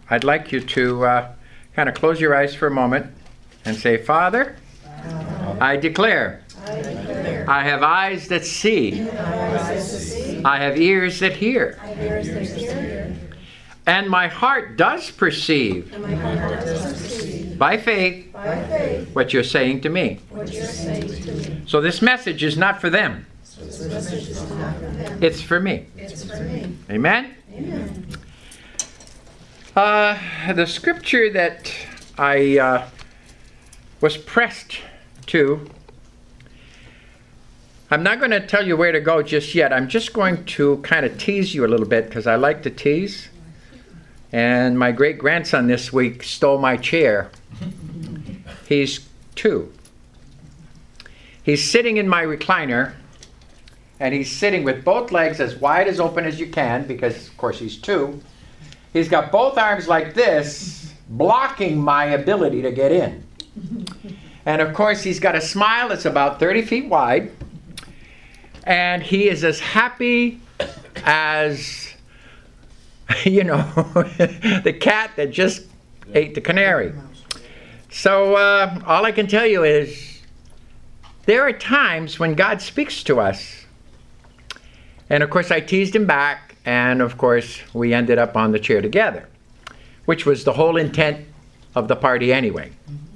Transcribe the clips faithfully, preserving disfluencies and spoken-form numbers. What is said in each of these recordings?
I'd like you to uh, kind of close your eyes for a moment and say, Father, I declare, I declare, I have eyes that see, I have ears that hear, and my heart does perceive, by faith, what you're saying to me. So this message is not for them. It's for me. Amen? Amen. Uh, the scripture that I uh, was pressed to, I'm not going to tell you where to go just yet. I'm just going to kind of tease you a little bit because I like to tease. And my great-grandson this week stole my chair. He's two. He's sitting in my recliner, and he's sitting with both legs as wide as open as you can because, of course, he's two. He's got both arms like this, blocking my ability to get in. And, of course, he's got a smile that's about thirty feet wide, and he is as happy as, you know, the cat that just ate the canary. So uh, all I can tell you is there are times when God speaks to us. And, of course, I teased him back, and, of course, we ended up on the chair together, which was the whole intent of the party anyway.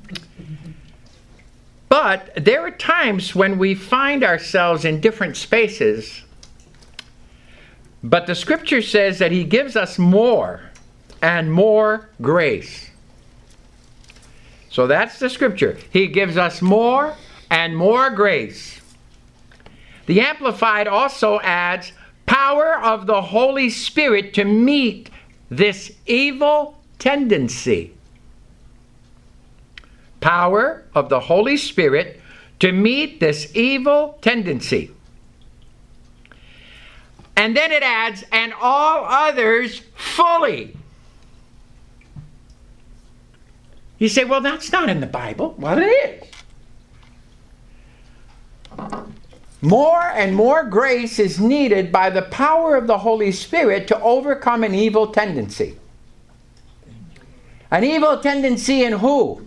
But there are times when we find ourselves in different spaces, but the scripture says that he gives us more and more grace. So that's the scripture. He gives us more and more grace. The Amplified also adds power of the Holy Spirit to meet this evil tendency. Power of the Holy Spirit to meet this evil tendency. And then it adds, and all others fully. You say, well, that's not in the Bible. Well, it is. More and more grace is needed by the power of the Holy Spirit to overcome an evil tendency. An evil tendency in who?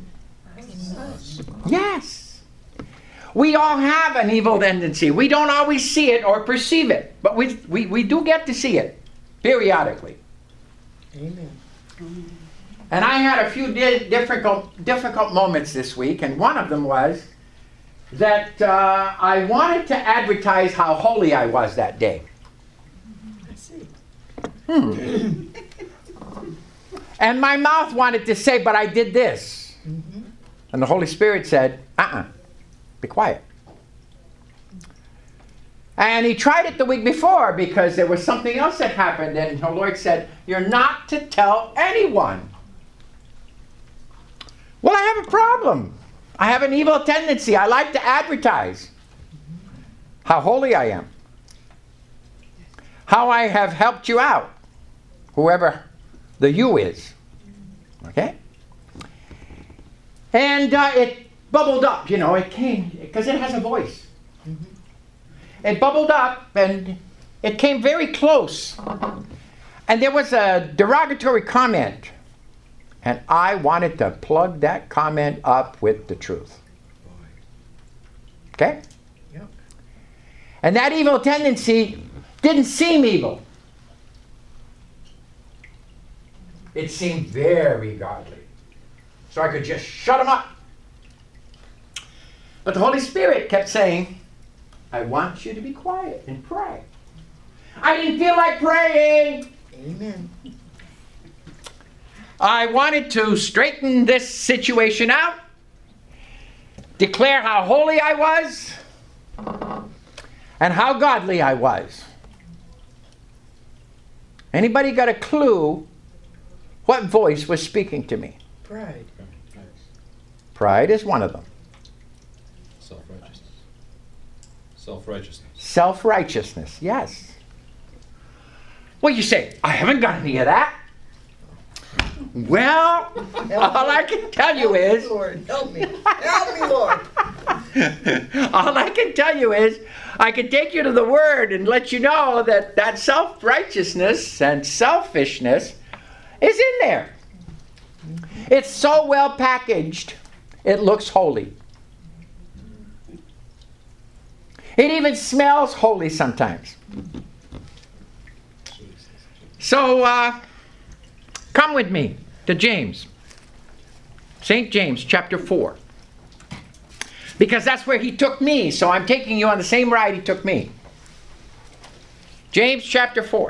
Yes. We all have an evil tendency. We don't always see it or perceive it, but we we, we do get to see it periodically. Amen. And I had a few di- difficult difficult moments this week, and one of them was that uh, I wanted to advertise how holy I was that day. I see. Hmm. And my mouth wanted to say, but I did this. Mm-hmm. And the Holy Spirit said, uh-uh, be quiet. And he tried it the week before because there was something else that happened, and the Lord said, you're not to tell anyone. Well, I have a problem. I have an evil tendency. I like to advertise how holy I am. How I have helped you out. Whoever the you is. Okay? And uh, it bubbled up, you know, it came, because it has a voice. Mm-hmm. It bubbled up and it came very close. And there was a derogatory comment. And I wanted to plug that comment up with the truth. Okay? Yep. And that evil tendency didn't seem evil. It seemed very godly. So I could just shut him up. But the Holy Spirit kept saying, I want you to be quiet and pray. I didn't feel like praying. Amen. I wanted to straighten this situation out, declare how holy I was, and how godly I was. Anybody got a clue what voice was speaking to me? Pride. Pride is one of them. Self-righteousness. Self-righteousness. Self-righteousness, yes. Well, you say, I haven't got any of that. Well, all I can tell you is... Lord, help me. Help me, Lord. All I can tell you is, I can take you to the Word and let you know that that self-righteousness and selfishness is in there. It's so well packaged, it looks holy. It even smells holy sometimes. So, uh, come with me to James. Saint James, chapter four. Because that's where he took me, so I'm taking you on the same ride he took me. James, chapter four.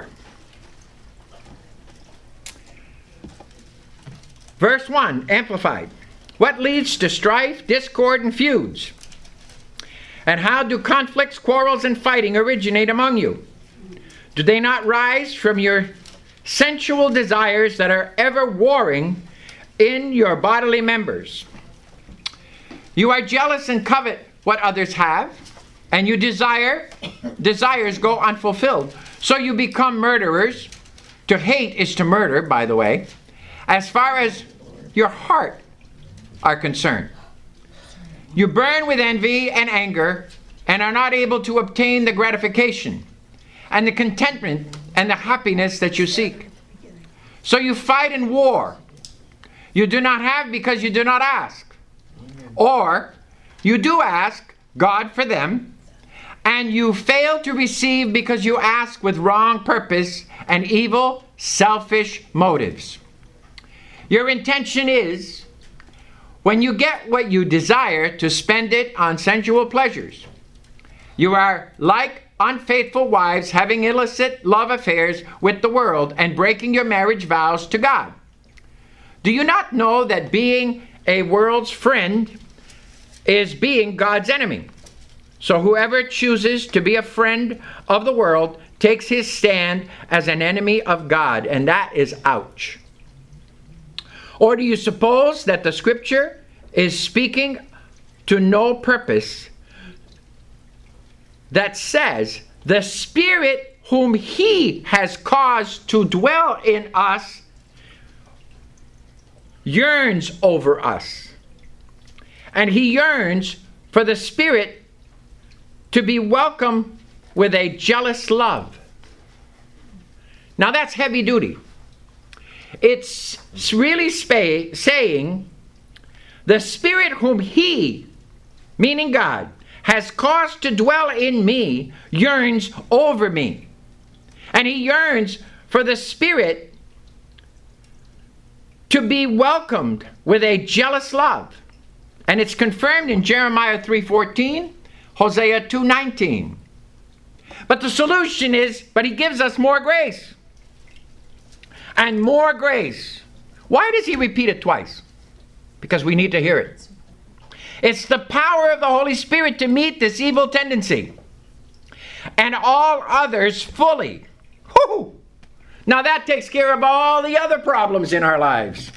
Verse one, Amplified. What leads to strife, discord, and feuds? And how do conflicts, quarrels, and fighting originate among you? Do they not rise from your sensual desires that are ever warring in your bodily members? You are jealous and covet what others have, and you desire, desires go unfulfilled. So you become murderers. To hate is to murder, by the way, as far as your heart are concerned. You burn with envy and anger and are not able to obtain the gratification and the contentment and the happiness that you seek. So you fight in war. You do not have because you do not ask. Or you do ask God for them, and you fail to receive because you ask with wrong purpose and evil, selfish motives. Your intention is, when you get what you desire, to spend it on sensual pleasures. You are like unfaithful wives having illicit love affairs with the world and breaking your marriage vows to God. Do you not know that being a world's friend is being God's enemy? So whoever chooses to be a friend of the world takes his stand as an enemy of God, and that is ouch. Or do you suppose that the scripture is speaking to no purpose that says, the Spirit whom he has caused to dwell in us yearns over us. And he yearns for the Spirit to be welcomed with a jealous love. Now that's heavy duty. It's really spa- saying, the Spirit whom he, meaning God, has caused to dwell in me, yearns over me. And he yearns for the Spirit to be welcomed with a jealous love. And it's confirmed in Jeremiah three fourteen, Hosea two nineteen. But the solution is, but he gives us more grace. And more grace. Why does he repeat it twice? Because we need to hear it. It's the power of the Holy Spirit to meet this evil tendency. And all others fully. Woo! Now that takes care of all the other problems in our lives.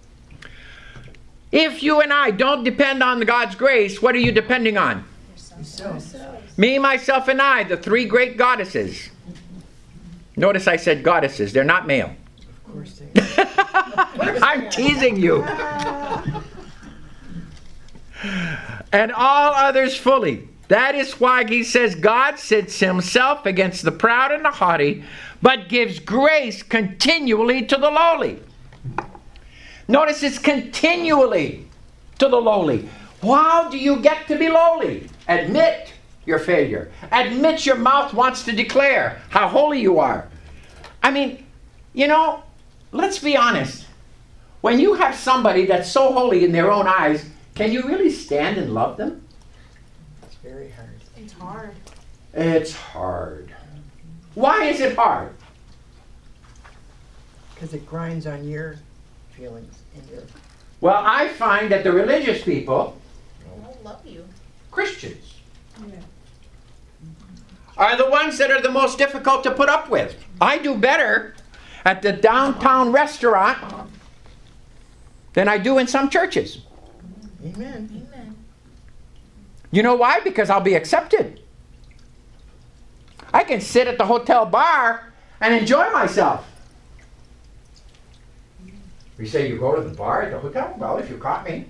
If you and I don't depend on God's grace, what are you depending on? Yourself. Me, myself, and I, the three great goddesses. Notice I said goddesses. They're not male. Of course they are. I'm teasing you. And all others fully. That is why he says God sets himself against the proud and the haughty, but gives grace continually to the lowly. Notice it's continually to the lowly. How do you get to be lowly? Admit your failure. Admit your mouth wants to declare how holy you are. I mean, you know, let's be honest. When you have somebody that's so holy in their own eyes, can you really stand and love them? It's very hard. It's hard. It's hard. Why is it hard? Because it grinds on your feelings and your... Well, I find that the religious people, I'll love you. Christians, are the ones that are the most difficult to put up with. I do better at the downtown restaurant than I do in some churches. Amen. Amen. You know why? Because I'll be accepted. I can sit at the hotel bar and enjoy myself. You say you go to the bar at the hotel? Well, if you caught me.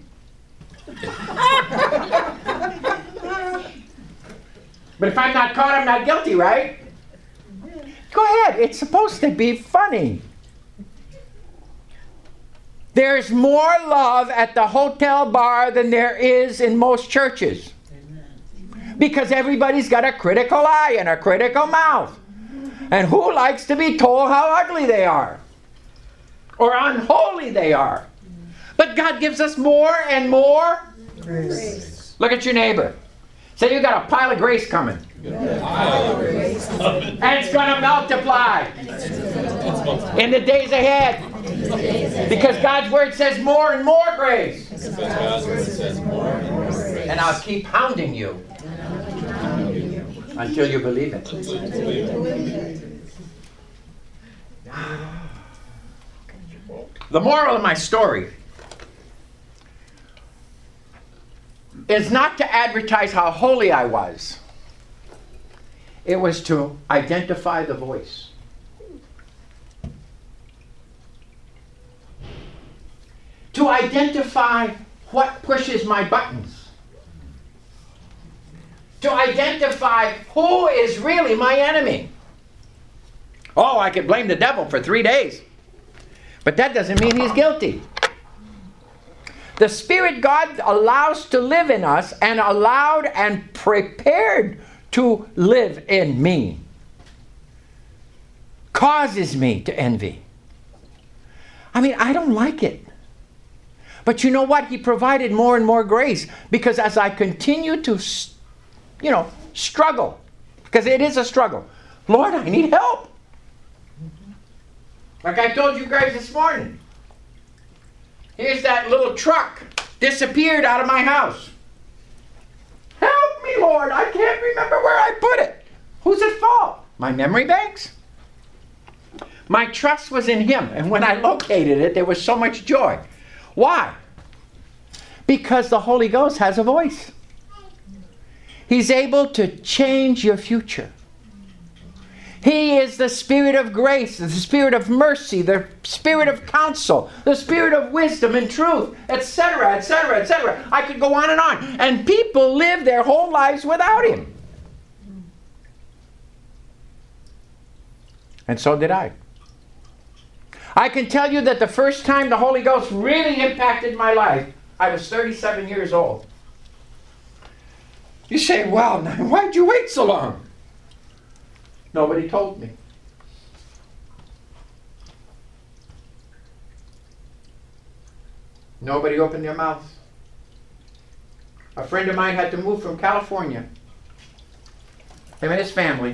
But if I'm not caught, I'm not guilty, right? Go ahead. It's supposed to be funny. There's more love at the hotel bar than there is in most churches. Because everybody's got a critical eye and a critical mouth. And who likes to be told how ugly they are? Or unholy they are? But God gives us more and more Grace. Look at your neighbor. Say, you got a pile of grace coming. Pile of grace. And it's going to multiply in the days ahead. Because God's word says more and more grace. Because God's word says more and more grace. And I'll keep hounding you until you believe it. The moral of my story is not to advertise how holy I was. It was to identify the voice. To identify what pushes my buttons. To identify who is really my enemy. Oh, I could blame the devil for three days. But that doesn't mean he's guilty. The Spirit God allows to live in us and allowed and prepared to live in me causes me to envy. I mean, I don't like it. But you know what? He provided more and more grace, because as I continue to, you know, struggle, because it is a struggle. Lord, I need help. Like I told you guys this morning. Here's that little truck disappeared out of my house. Help me, Lord. I can't remember where I put it. Who's at fault? My memory banks? My trust was in Him. And when I located it, there was so much joy. Why? Because the Holy Ghost has a voice. He's able to change your future. He is the Spirit of grace, the Spirit of mercy, the Spirit of counsel, the Spirit of wisdom and truth, et cetera, et cetera, et cetera. I could go on and on. And people live their whole lives without Him. And so did I. I can tell you that the first time the Holy Ghost really impacted my life, I was thirty-seven years old. You say, well, why'd you wait so long? Nobody told me. Nobody opened their mouths. A friend of mine had to move from California. Him and his family.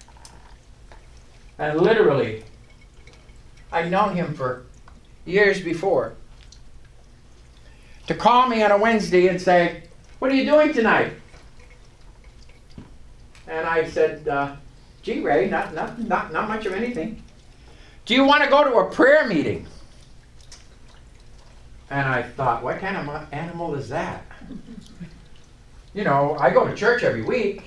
And literally, I'd known him for years before. To call me on a Wednesday and say, what are you doing tonight? And I said, uh, gee, Ray, not, not, not, not much of anything. Do you want to go to a prayer meeting? And I thought, what kind of animal is that? You know, I go to church every week.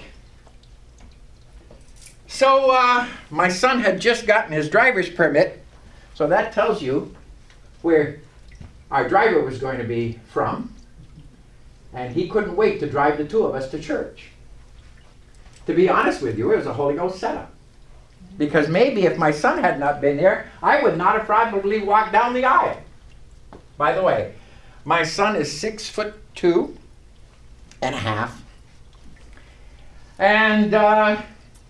So uh, my son had just gotten his driver's permit. So that tells you where our driver was going to be from. And he couldn't wait to drive the two of us to church. To be honest with you, it was a Holy Ghost setup. Because maybe if my son had not been there, I would not have probably walked down the aisle. By the way, my son is six foot two and a half. And uh,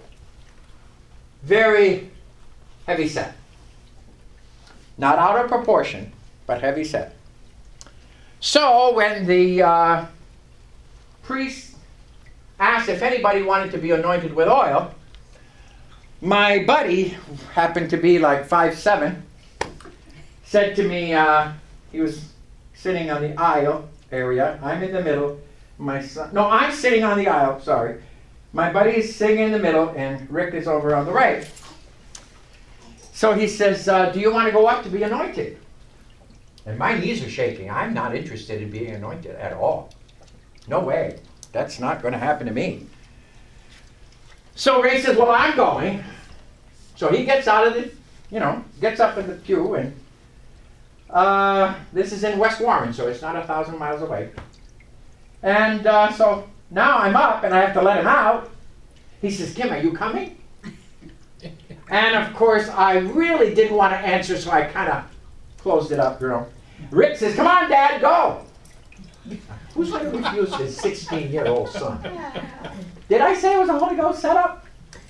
very heavy set. Not out of proportion, but heavy set. So when the uh, priest asked if anybody wanted to be anointed with oil, my buddy, who happened to be like five seven, said to me, uh, he was sitting on the aisle area, I'm in the middle, my son, no, I'm sitting on the aisle, sorry. My buddy is sitting in the middle and Rick is over on the right. So he says, uh, do you want to go up to be anointed? And my knees are shaking. I'm not interested in being anointed at all. No way. That's not going to happen to me. So Ray says, well, I'm going. So he gets out of the, you know, gets up in the pew, and uh, this is in West Warren, so it's not a thousand miles away. And uh, so now I'm up, and I have to let him out. He says, Kim, are you coming? And of course, I really didn't want to answer, so I kind of closed it up, you know. Rick says, come on, Dad, go. Who's going to refuse his sixteen-year-old son? Did I say it was a Holy Ghost setup?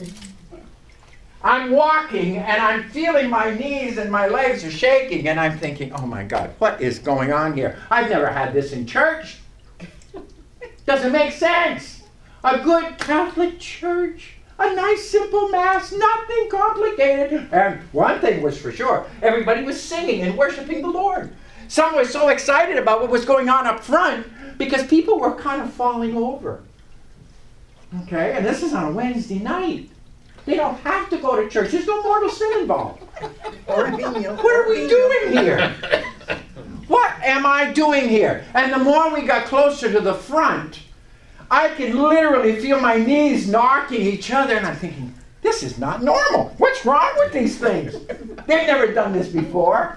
I'm walking, and I'm feeling my knees and my legs are shaking, and I'm thinking, oh my God, what is going on here? I've never had this in church. Doesn't make sense. A good Catholic church. A nice, simple mass, nothing complicated. And one thing was for sure, everybody was singing and worshiping the Lord. Some were so excited about what was going on up front because people were kind of falling over. Okay, and this is on a Wednesday night. They don't have to go to church. There's no mortal sin involved. Or venial. What are we doing here? What am I doing here? And the more we got closer to the front, I could literally feel my knees knocking each other, and I'm thinking, this is not normal. What's wrong with these things? They've never done this before.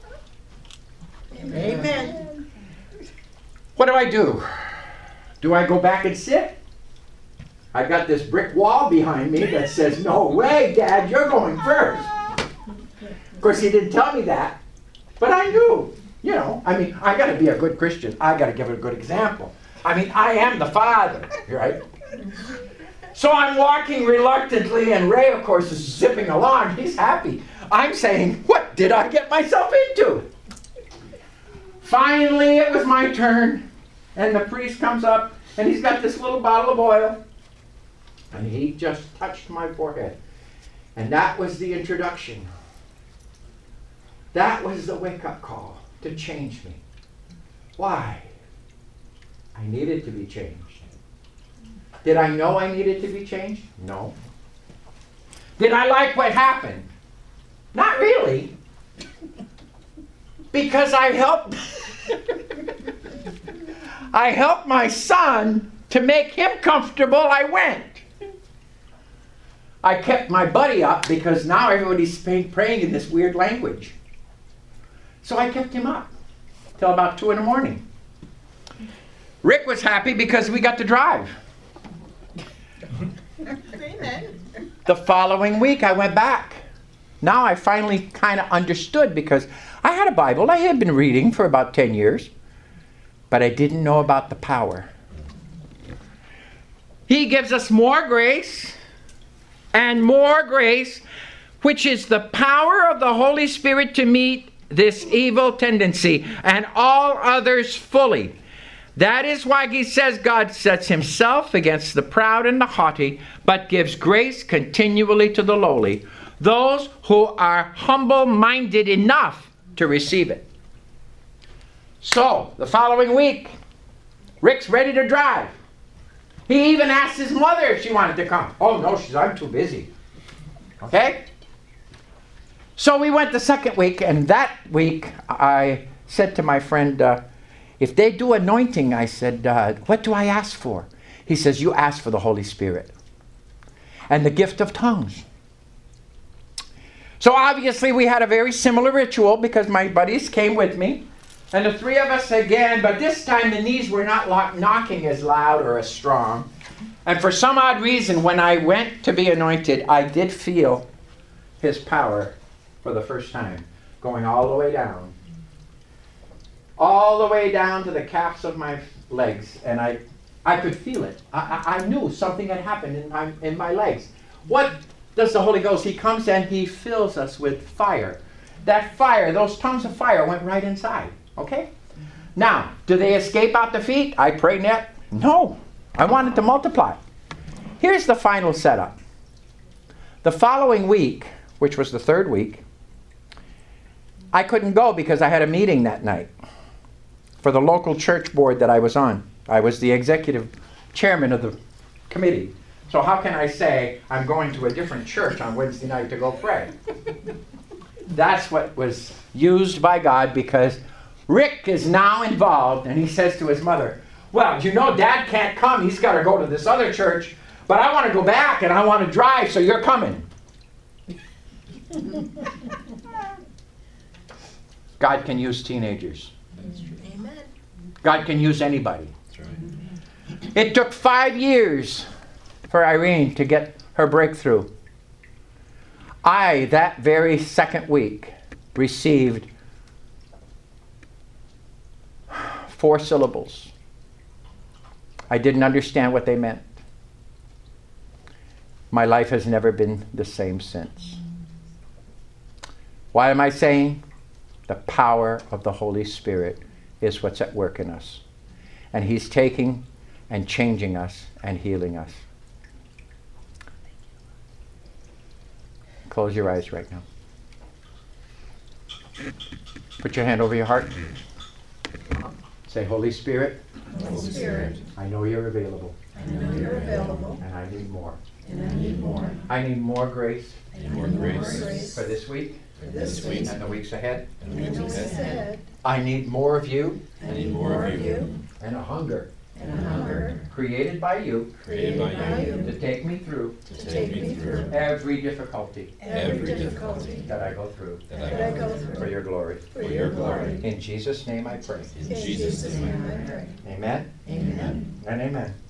Amen. What do I do? Do I go back and sit? I got this brick wall behind me that says, no way, Dad, you're going first. Of course, he didn't tell me that, but I knew. You know, I mean, I got to be a good Christian. I got to give it a good example. I mean, I am the father, right? So I'm walking reluctantly, and Ray, of course, is zipping along. He's happy. I'm saying, what did I get myself into? Finally, it was my turn, and the priest comes up, and he's got this little bottle of oil, and he just touched my forehead. And that was the introduction. That was the wake-up call to change me. Why? I needed to be changed. Did I know I needed to be changed? No. Did I like what happened? Not really. Because I helped I helped my son to make him comfortable. I went. I kept my buddy up because now everybody's praying in this weird language. So I kept him up till about two in the morning. Rick was happy because we got to drive. Amen. The following week I went back. Now I finally kind of understood because I had a Bible. I had been reading for about ten years. But I didn't know about the power. He gives us more grace and more grace, which is the power of the Holy Spirit to meet this evil tendency and all others fully. That is why he says God sets himself against the proud and the haughty, but gives grace continually to the lowly, those who are humble-minded enough to receive it. So, the following week, Rick's ready to drive. He even asked his mother if she wanted to come. Oh, no, she said, I'm too busy. Okay? So we went the second week, and that week I said to my friend, uh, if they do anointing, I said, uh, what do I ask for? He says, you ask for the Holy Spirit and the gift of tongues. So obviously we had a very similar ritual because my buddies came with me. And the three of us again, but this time the knees were not lock- knocking as loud or as strong. And for some odd reason, when I went to be anointed, I did feel his power for the first time, going all the way down. All the way down to the calves of my legs. And I I could feel it. I, I, I knew something had happened in my, in my legs. What does the Holy Ghost? He comes and he fills us with fire. That fire, those tongues of fire went right inside. Okay? Now, do they escape out the feet? I pray not. No. I wanted to multiply. Here's the final setup. The following week, which was the third week, I couldn't go because I had a meeting that night for the local church board that I was on. I was the executive chairman of the committee. So how can I say I'm going to a different church on Wednesday night to go pray? That's what was used by God because Rick is now involved, and he says to his mother, well, you know Dad can't come. He's got to go to this other church, but I want to go back, and I want to drive, so you're coming. God can use teenagers. Amen. God can use anybody. That's right. It took five years for Irene to get her breakthrough. I, that very second week, received four syllables. I didn't understand what they meant. My life has never been the same since. Why am I saying? The power of the Holy Spirit is what's at work in us. And He's taking and changing us and healing us. Close your eyes right now. Put your hand over your heart. Say, Holy Spirit, Holy Spirit, I know you're available. I know you're available, And I need more. and I need more. I need more grace I need More grace. grace for this week for this week and the weeks ahead. And and the weeks weeks ahead. ahead. I need more of you I need more of you and a hunger and a hunger created by you Created by you to take me through to take me through every difficulty every difficulty that I go through that that I I go go for through your glory. for your glory. In Jesus' name I pray. In In Jesus' name. I pray. Amen Amen. and amen.